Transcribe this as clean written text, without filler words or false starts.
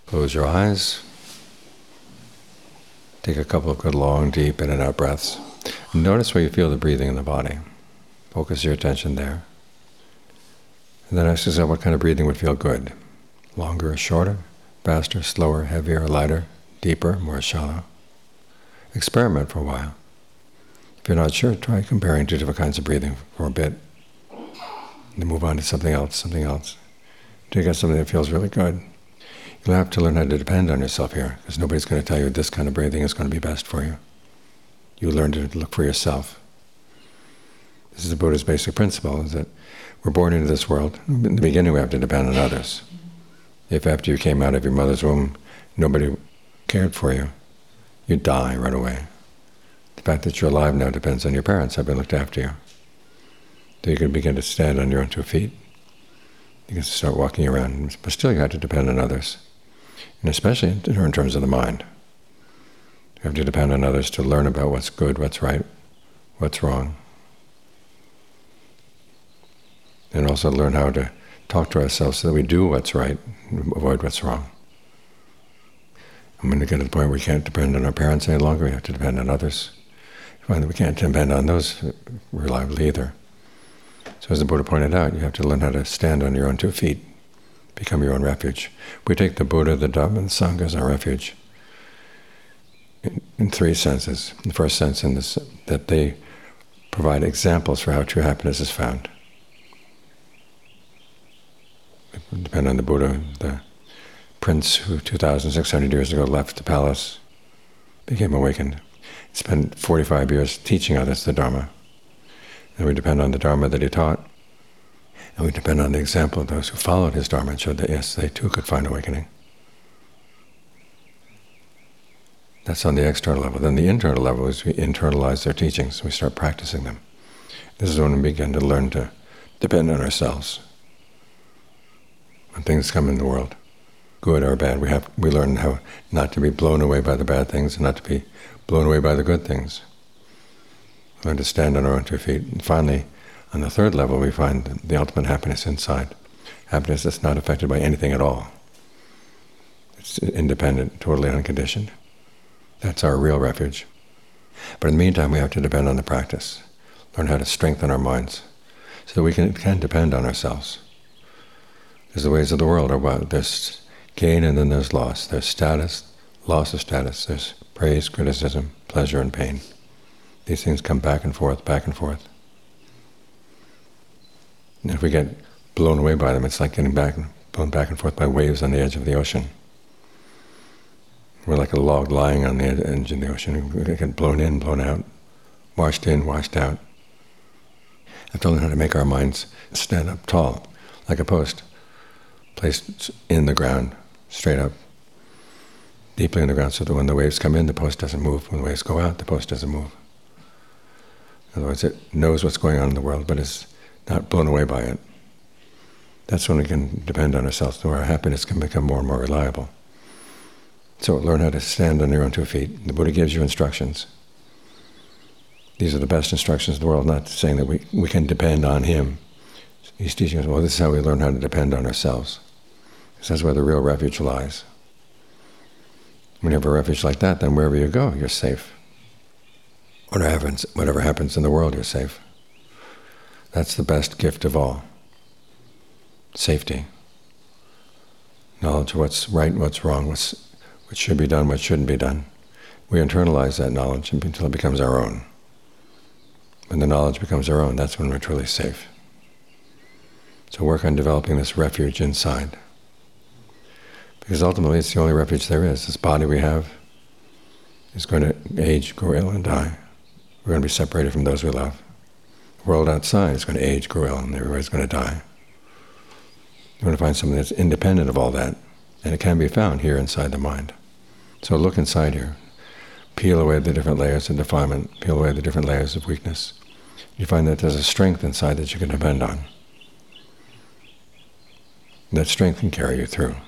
Close your eyes. Take a couple of good long, deep in and out breaths. Notice where you feel the breathing in the body. Focus your attention there. And then ask yourself what kind of breathing would feel good. Longer or shorter, faster, slower, heavier, lighter, deeper, more shallow. Experiment for a while. If you're not sure, try comparing two different kinds of breathing for a bit. Then move on to something else, until you get something that feels really good. You'll have to learn how to depend on yourself here, because nobody's going to tell you this kind of breathing is going to be best for you. You learn to look for yourself. This is the Buddha's basic principle, is that we're born into this world. In the beginning we have to depend on others. If after you came out of your mother's womb, nobody cared for you, you'd die right away. The fact that you're alive now depends on your parents having looked after you. So you can begin to stand on your own two feet. You can start walking around, but still you have to depend on others. And especially in terms of the mind. You have to depend on others to learn about what's good, what's right, what's wrong. And also learn how to talk to ourselves so that we do what's right and avoid what's wrong. And when we get to the point where we can't depend on our parents any longer, we have to depend on others. We find that we can't depend on those reliably either. So as the Buddha pointed out, you have to learn how to stand on your own two feet, become your own refuge. We take the Buddha, the Dhamma, and the Sangha as our refuge in three senses. The first sense in this, that they provide examples for how true happiness is found. We depend on the Buddha, the prince who 2,600 years ago left the palace, became awakened, spent 45 years teaching others the Dharma. And we depend on the Dharma that he taught, and we depend on the example of those who followed his Dharma and showed that yes, they too could find awakening. That's on the external level. Then the internal level is we internalize their teachings, we start practicing them. This is when we begin to learn to depend on ourselves. When things come in the world, good or bad, we learn how not to be blown away by the bad things and not to be blown away by the good things. Learn to stand on our own two feet. And finally, on the third level, we find the ultimate happiness inside. Happiness that's not affected by anything at all. It's independent, totally unconditioned. That's our real refuge. But in the meantime, we have to depend on the practice. Learn how to strengthen our minds so that we can depend on ourselves. Because the ways of the world are what? There's gain and then there's loss. There's status, loss of status. There's praise, criticism, pleasure, and pain. These things come back and forth, back and forth. And if we get blown away by them, it's like getting blown back and forth by waves on the edge of the ocean. We're like a log lying on the edge of the ocean. We get blown in, blown out, washed in, washed out. We have to learn how to make our minds stand up tall, like a post, placed in the ground, straight up, deeply in the ground, so that when the waves come in, the post doesn't move. When the waves go out, the post doesn't move. In other words, it knows what's going on in the world, but is not blown away by it. That's when we can depend on ourselves, where our happiness can become more and more reliable. So learn how to stand on your own two feet. The Buddha gives you instructions. These are the best instructions in the world, not saying that we can depend on him. He's teaching us, well, this is how we learn how to depend on ourselves. Because that's where the real refuge lies. When you have a refuge like that, then wherever you go, you're safe. Whatever happens in the world, you're safe. That's the best gift of all. Safety. Knowledge of what's right, what's wrong, what should be done, what shouldn't be done. We internalize that knowledge until it becomes our own. When the knowledge becomes our own, that's when we're truly safe. So work on developing this refuge inside. Because ultimately it's the only refuge there is. This body we have is going to age, grow ill, and die. We're going to be separated from those we love. The world outside is going to age, grow ill, and everybody's going to die. You're going to find something that's independent of all that, and it can be found here inside the mind. So look inside here. Peel away the different layers of defilement, peel away the different layers of weakness. You find that there's a strength inside that you can depend on. That strength can carry you through.